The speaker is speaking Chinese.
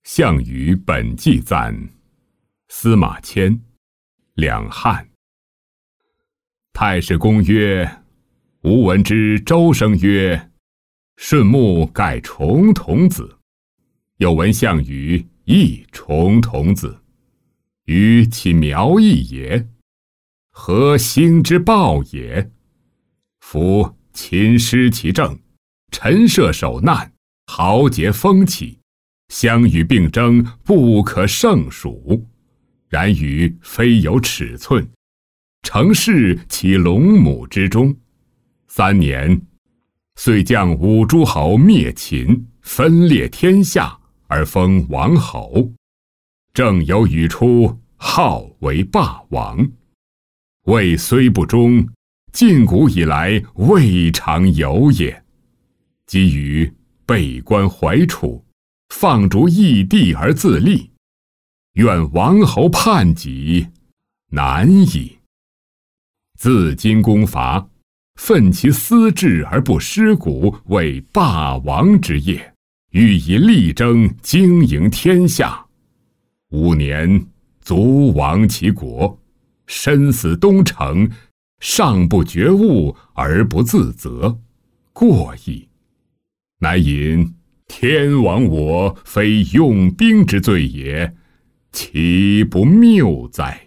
项羽本纪赞，司马迁，两汉。太史公曰：吾闻之周生曰：舜穆盖重童子，又闻项羽亦重童子，于其苗裔也，何兴之暴也？夫秦失其政，陈涉守难，豪杰风起，相与并争，不可胜数。然于非有尺寸，成事其龙母之中。3年，遂将5诸侯灭秦，分裂天下，而封王侯。正有语出，号为霸王。魏虽不忠，晋古以来未尝有也。基于备关怀楚，放逐异地而自立，愿王侯叛己，难矣。自今攻伐，奋其私志而不失古，为霸王之业，欲以力争经营天下。5年，足亡其国，身死东城，尚不觉悟而不自责，过矣。乃引天亡我非用兵之罪也，其不谬哉？